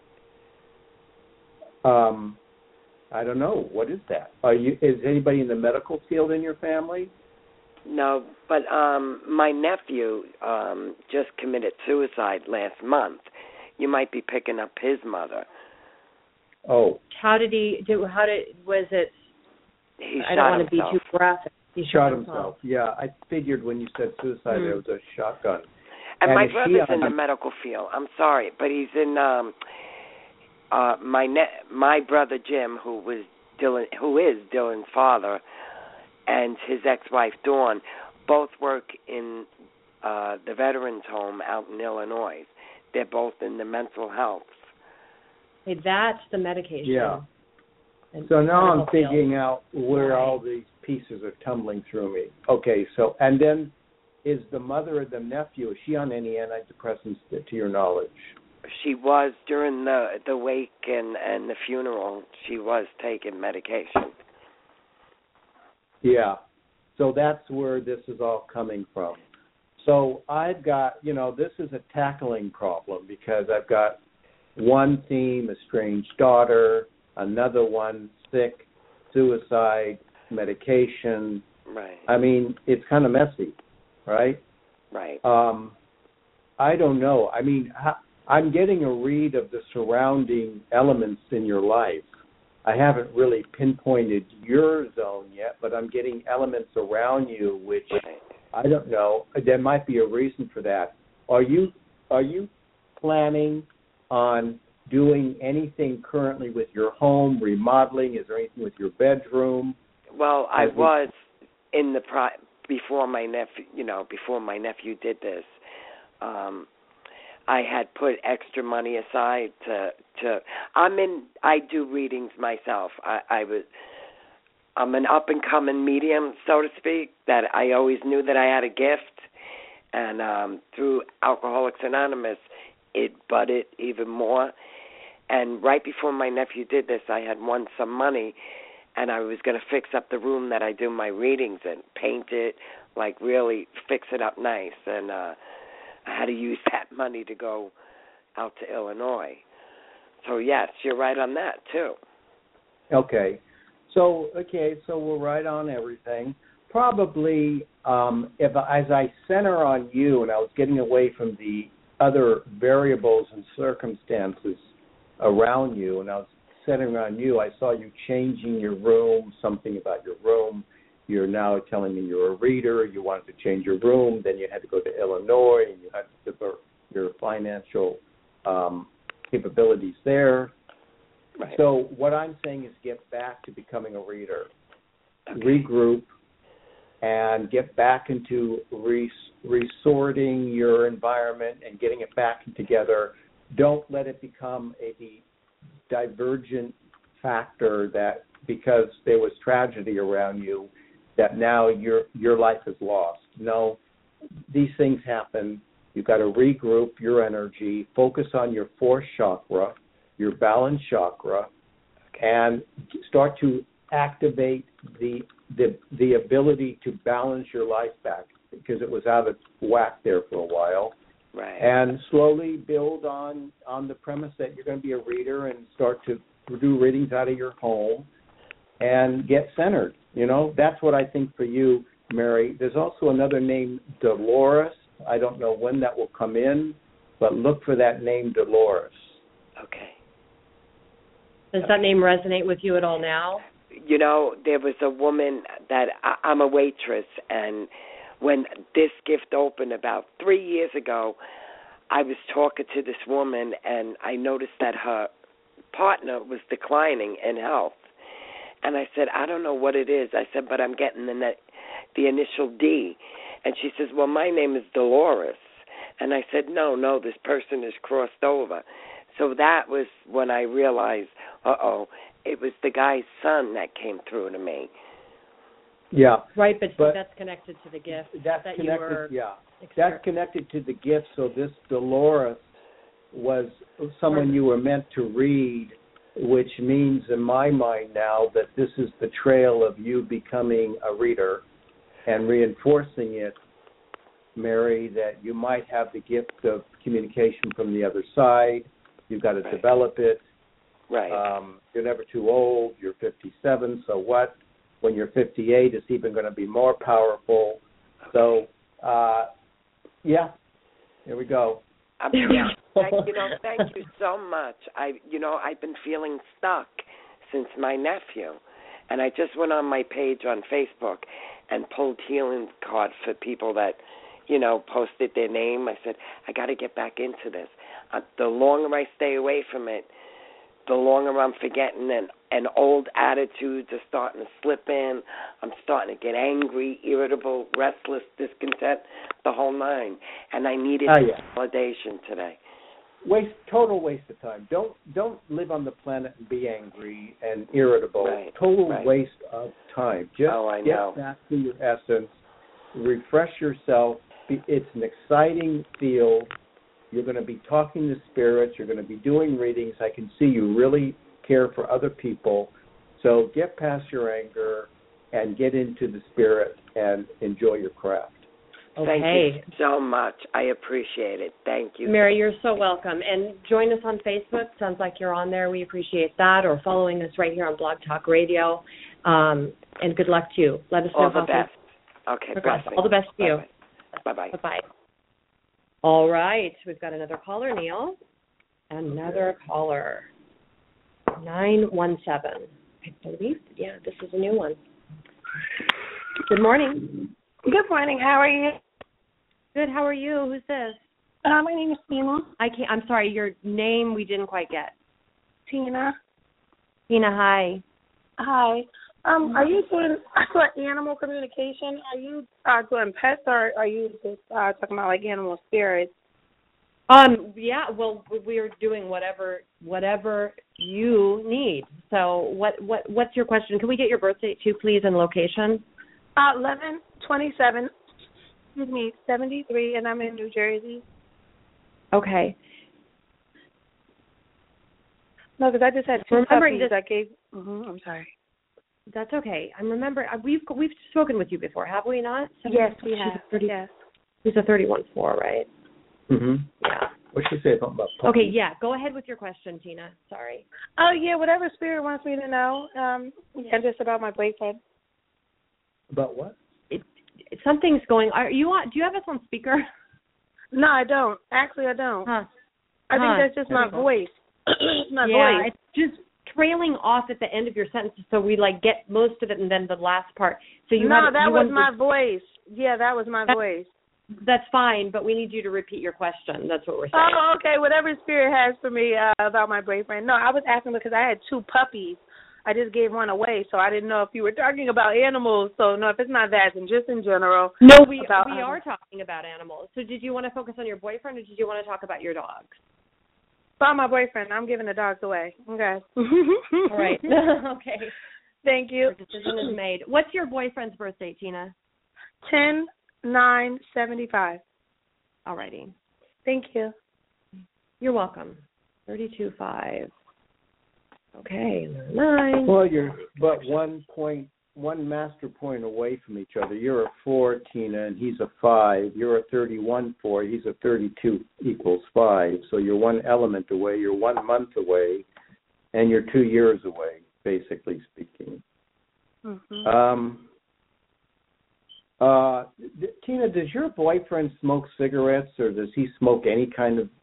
Um, I don't know. What is that? Are you? Is anybody in the medical field in your family? No, but um, my nephew um, just committed suicide last month. You might be picking up his mother. Oh, How did he do? How did was it? He I shot don't want to himself. be too graphic. He shot himself. Yeah, I figured when you said suicide, Hmm. there was a shotgun. And, And my is she brother's in on- the medical field. I'm sorry, but he's in um, uh, my ne- my brother Jim, who was Dylan, who is Dylan's father, and his ex-wife Dawn, both work in uh, the veterans home out in Illinois. They're both in the mental health. Hey, that's the medication. Yeah. And So now I'm medical field. figuring out where Right. all these pieces are tumbling through me. Okay, so, and then is the mother or the nephew, is she on any antidepressants to, to your knowledge? She was during the the wake and and the funeral. She was taking medication. Yeah. So that's where this is all coming from. So I've got, you know, this is a tackling problem because I've got one theme, estranged daughter, another one, sick, suicide, medication. Right. I mean, it's kind of messy, right? Right. Um, I don't know. I mean, ha- I'm getting a read of the surrounding elements in your life. I haven't really pinpointed your zone yet, but I'm getting elements around you, which Right. I don't know. There might be a reason for that. Are you are you planning on doing anything currently with your home, remodeling? Is there anything with your bedroom? Well, I As we- was in the pri- before my nephew, you know, before my nephew did this. Um, I had put extra money aside to to. I'm in. I do readings myself. I, I was. I'm an up and coming medium, so to speak. That I always knew that I had a gift, and um, through Alcoholics Anonymous, it budded even more. And right before my nephew did this, I had won some money, and I was going to fix up the room that I do my readings in, paint it, like really fix it up nice. And uh, I had to use that money to go out to Illinois. So, yes, you're right on that, too. Okay. So, okay, so we're right on everything. Probably um, if as I center on you and I was getting away from the other variables and circumstances around you and I was centering on you, I saw you changing your room, something about your room, you're now telling me you're a reader, you wanted to change your room, then you had to go to Illinois, and you had to develop your financial um, capabilities there. Right. So what I'm saying is get back to becoming a reader. Okay. Regroup and get back into res- resorting your environment and getting it back together. Don't let it become a divergent factor that because there was tragedy around you that now your your life is lost. No, these things happen. You've got to regroup your energy, focus on your fourth chakra, your balance chakra, and start to activate the the the ability to balance your life back because it was out of whack there for a while. Right. And slowly build on on the premise that you're going to be a reader and start to do readings out of your home and get centered. You know, that's what I think for you, Mary. There's also another name, Dolores. I don't know when that will come in, but look for that name, Dolores. Okay. Does that name resonate with you at all now? You know, there was a woman that I, I'm a waitress, and when this gift opened about three years ago, I was talking to this woman, and I noticed that her partner was declining in health. And I said, I don't know what it is. I said, but I'm getting the net, the initial D. And she says, well, my name is Dolores. And I said, no, no, this person is crossed over. So that was when I realized, uh-oh, it was the guy's son that came through to me. Yeah. Right, but, but that's connected to the gift. That's that connected, you were yeah. That's connected to the gift. So this Dolores was someone you were meant to read, which means in my mind now that this is the trail of you becoming a reader and reinforcing it, Mary, that you might have the gift of communication from the other side. You've got to Right. develop it. Right. Um, you're never too old. You're fifty-seven, so what? When you're fifty-eight, it's even going to be more powerful. So, uh, yeah, here we go. Um, yeah, thank, you know, thank you so much. I, you know, I've been feeling stuck since my nephew, and I just went on my page on Facebook and pulled healing cards for people that, you know, posted their name. I said, I got to get back into this. Uh, the longer I stay away from it, the longer I'm forgetting, and, and old attitudes are starting to slip in. I'm starting to get angry, irritable, restless, discontent, the whole nine. And I needed Oh, yeah. validation today. Waste, total waste of time. Don't don't live on the planet and be angry and irritable. Right, Total right. waste of time. Just Oh, I get know. back to your essence. Refresh yourself. It's an exciting field. You're going to be talking to spirits. You're going to be doing readings. I can see you really care for other people. So get past your anger and get into the spirit and enjoy your craft. Okay. Thank you so much. I appreciate it. Thank you. Mary, you're so welcome. And join us on Facebook. Sounds like you're on there. We appreciate that. Or following us right here on Blog Talk Radio. Um, and good luck to you. Let us know All the how best. things Okay, progress. blessings. All the best to you. Bye-bye. Bye-bye. Bye-bye. All right. We've got another caller, Neil. Another caller. nine one seven. I believe, yeah, this is a new one. Good morning. Good morning. How are you? Good. How are you? Who's this? Uh, my name is Tina. I can't. I'm sorry. Your name we didn't quite get. Tina. Tina, hi. Hi. Um, are you doing for animal communication? Are you uh, doing pets, or are you just uh, talking about like animal spirits? Um. Yeah. Well, we're doing whatever whatever you need. So, what what what's your question? Can we get your birth date too, please, and location? Uh, eleven twenty-seven. Excuse me, seventy-three, and I'm in New Jersey. Okay. No, because I just had two Remembering puppies this- I gave. Mm-hmm, I'm sorry. That's okay. I remember uh, we've we've spoken with you before, have we not? Yes, we She's have. a thirty, Yes. She's a thirty-one four, right? Mm-hmm. Yeah. What's she say about puppies? Okay. Yeah. Go ahead with your question, Tina. Sorry. Oh yeah, whatever spirit wants me to know. Um, yeah, just about my boyfriend. About what? It, it, something's going. Are you on? Do you have us on speaker? No, I don't. Actually, I don't. Huh. I Huh. think that's just my voice. my yeah, voice. it's just trailing off at the end of your sentence, so we like get most of it and then the last part. So you no, have, that you was wanted my to, voice. Yeah, that was my that, voice. That's fine, but we need you to repeat your question. That's what we're saying. Oh, okay. Whatever Spirit has for me uh, about my boyfriend. No, I was asking because I had two puppies. I just gave one away, so I didn't know if you were talking about animals. So, no, if it's not that, then just in general. No, we about, we um, are talking about animals. So did you want to focus on your boyfriend, or did you want to talk about your dogs? About my boyfriend. I'm giving the dogs away. Okay. All right. Okay. Thank you. Your decision is made. What's your boyfriend's birthday, Tina? ten nine seventy-five. All righty. Thank you. You're welcome. thirty-two five. Okay, nine. Well, you're but one point, one master point away from each other. You're a four, Tina, and he's a five. You're a thirty-one four. He's a thirty-two equals five. So you're one element away. You're one month away, and you're two years away, basically speaking. Mm-hmm. Um. Uh, Tina, does your boyfriend smoke cigarettes, or does he smoke any kind of?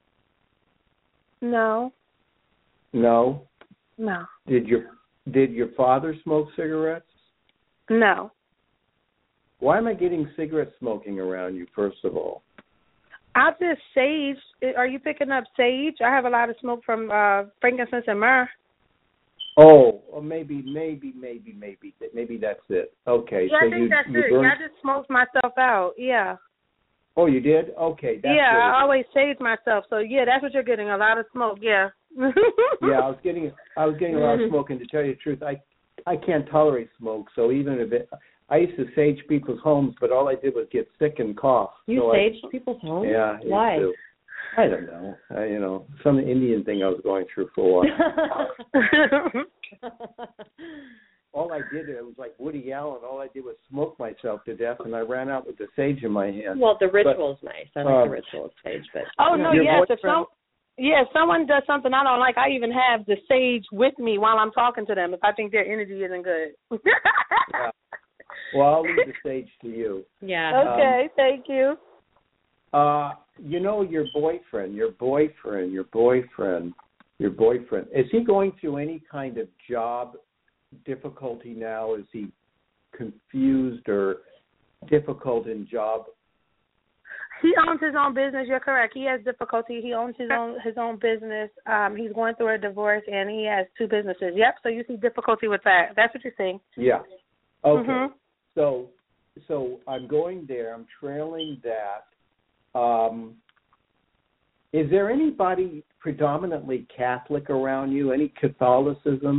No. No. No. Did your Did your father smoke cigarettes? No. Why am I getting cigarette smoking around you, first of all? I just sage. Are you picking up sage? I have a lot of smoke from uh, frankincense and myrrh. Oh, or maybe, maybe, maybe, maybe, maybe that's it. Okay. Yeah, so I think you, that's you it. burned... Yeah, I just smoked myself out. Yeah. Oh, you did? Okay. That's yeah, I it. always sage myself. So yeah, that's what you're getting. A lot of smoke. Yeah. Yeah, I was getting, I was getting a lot of smoke, and to tell you the truth, I, I can't tolerate smoke. So even if it, I used to sage people's homes, but all I did was get sick and cough. You so saged I, people's homes? Yeah. I Why? used to. I don't know. I, you know, some Indian thing I was going through for a while. All I did, it was like Woody Allen. All I did was smoke myself to death, and I ran out with the sage in my hand. Well, the ritual is nice. I like uh, the ritual of sage, but oh no, Your yes. If boyfriend- some, yeah, if someone does something I don't like, I even have the sage with me while I'm talking to them if I think their energy isn't good. Yeah. Well, I'll leave the stage to you. yeah. Okay, Um, thank you. Uh, you know, your boyfriend, your boyfriend, your boyfriend, your boyfriend, is he going through any kind of job difficulty now? Is he confused or difficult in job? He owns his own business. You're correct. He has difficulty. He owns his own his own business. Um, he's going through a divorce, and he has two businesses. Yep. So you see difficulty with that. That's what you're saying. Yeah. Okay. Mm-hmm. So, so I'm going there. I'm trailing that. Um, is there anybody predominantly Catholic around you? Any Catholicism?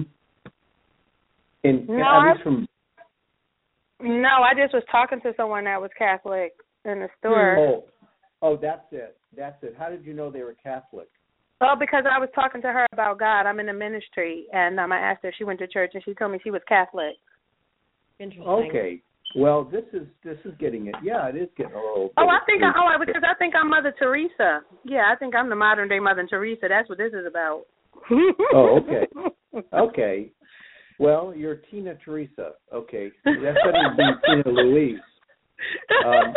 In, No, at least I, from. no, I just was talking to someone that was Catholic in the store. Oh, oh, that's it. That's it. How did you know they were Catholic? Oh, because I was talking to her about God. I'm in the ministry, and um, I asked her if she went to church, and she told me she was Catholic. Interesting. Okay. Well, this is this is getting it. Yeah, it is getting a little. Oh, I think I, oh, because I think I'm Mother Teresa. Yeah, I think I'm the modern day Mother Teresa. That's what this is about. Oh, okay. Okay. Well, you're Tina Teresa. Okay. That's better than being Tina Louise. Um,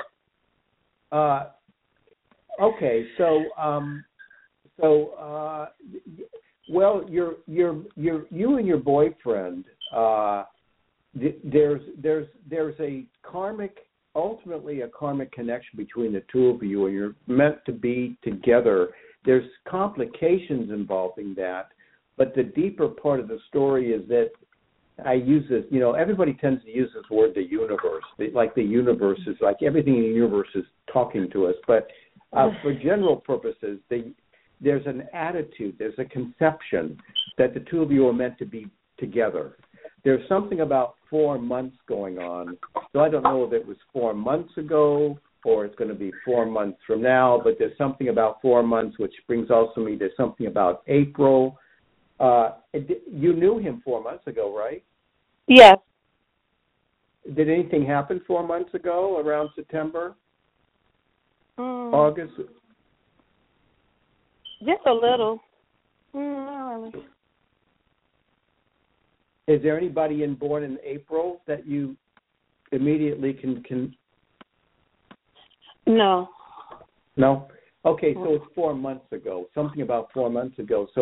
uh, okay. So, um, so, uh, well, you're you're you're you and your boyfriend. Uh, There's there's there's a karmic, ultimately a karmic connection between the two of you, and you're meant to be together. There's complications involving that, but the deeper part of the story is that I use this. You know, everybody tends to use this word, the universe. Like the universe is like everything in the universe is talking to us. But uh, for general purposes, the, there's an attitude, there's a conception that the two of you are meant to be together. There's something about four months going on. So I don't know if it was four months ago or it's going to be four months from now, but there's something about four months, which brings also me to something about April. Uh, you knew him four months ago, right? Yes. Did anything happen four months ago around September, Mm, August? just a little. Mm, not really. Is there anybody in born in April that you immediately can can? No. No. Okay, so it's four months ago. Something about four months ago. So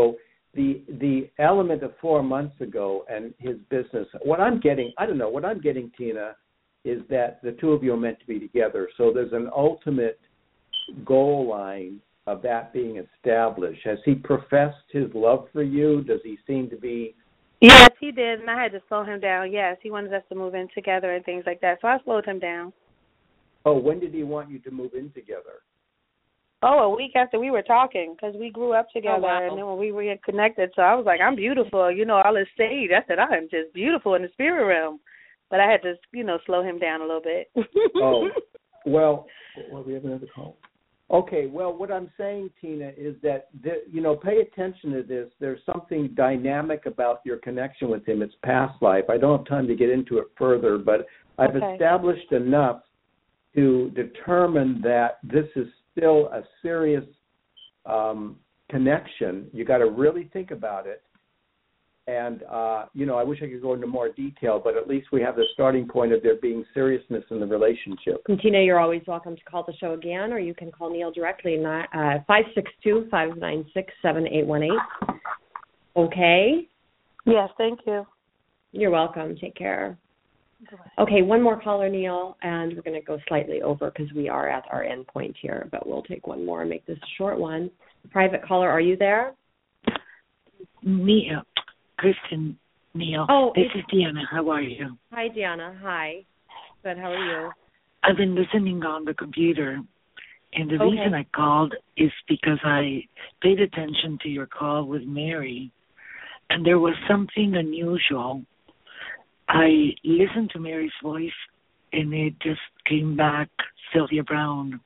the the element of four months ago and his business. What I'm getting, I don't know, what I'm getting, Tina, is that the two of you are meant to be together. So there's an ultimate goal line of that being established. Has he professed his love for you? Does he seem to be? Yes, he did, and I had to slow him down. Yes, he wanted us to move in together and things like that, so I slowed him down. Oh, when did he want you to move in together? Oh, a week after we were talking, because we grew up together, oh, wow. and then when we reconnected, so I was like, I'm beautiful. You know, all this stage, I said, I am just beautiful in the spirit realm. But I had to, you know, slow him down a little bit. Oh, well, well, we have another call. Okay, well, what I'm saying, Tina, is that, the, you know, pay attention to this. There's something dynamic about your connection with him. It's past life. I don't have time to get into it further, but I've Okay. established enough to determine that this is still a serious um, connection. You got to really think about it. And, uh, you know, I wish I could go into more detail, but at least we have the starting point of there being seriousness in the relationship. And Tina, you're always welcome to call the show again, or you can call Neil directly, uh, five six two, five nine six, seven eight one eight. Okay? Yes, thank you. You're welcome. Take care. Okay, one more caller, Neil, and we're going to go slightly over because we are at our end point here, but we'll take one more and make this a short one. Private caller, are you there? Neil. Kristen, Neil. Oh, this is Deanna. How are you? Hi, Deanna. Hi. Good. How are you? I've been listening on the computer, and the Okay. reason I called is because I paid attention to your call with Mary, and there was something unusual. I listened to Mary's voice, and it just came back Sylvia Browne.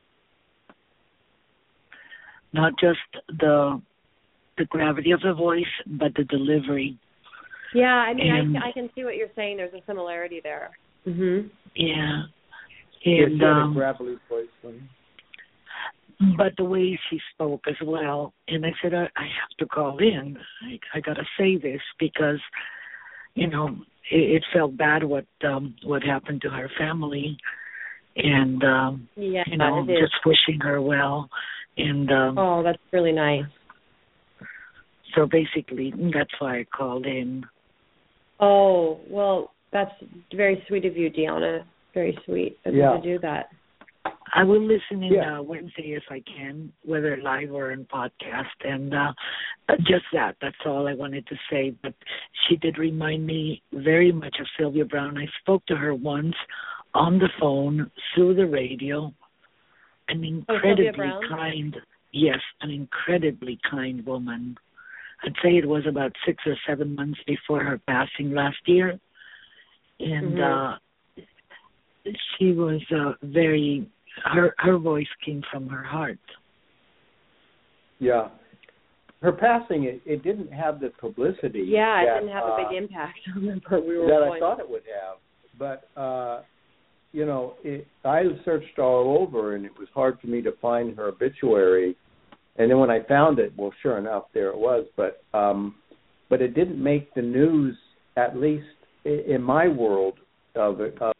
Not just the the gravity of the voice, but the delivery. Yeah, I mean, and, I, I can see what you're saying. There's a similarity there. Mm-hmm. Yeah. And, And um, gravelly voice one. But the way she spoke as well, and I said, I, I have to call in. I, I got to say this because, you know, it, it felt bad what um, what happened to her family, and um, yeah, you know, it is. just wishing her well. And um, oh, that's really nice. So basically, that's why I called in. Oh, well, that's very sweet of you, Deanna. Very sweet of Yeah. you to do that. I will listen in Yeah. uh, Wednesday if I can, whether live or in podcast. And uh, just that, that's all I wanted to say. But she did remind me very much of Sylvia Browne. I spoke to her once on the phone, through the radio. An incredibly Browne? kind, yes, an incredibly kind woman. I'd say it was about six or seven months before her passing last year. And mm-hmm. uh, she was uh, very, her, her voice came from her heart. Yeah. Her passing, it, it didn't have the publicity. Yeah, it that, didn't have uh, a big impact on the part we were that going. I thought it would have. But, uh, you know, it, I searched all over, and it was hard for me to find her obituary. And then when I found it, well, sure enough, there it was. But um, but it didn't make the news, at least in my world of, of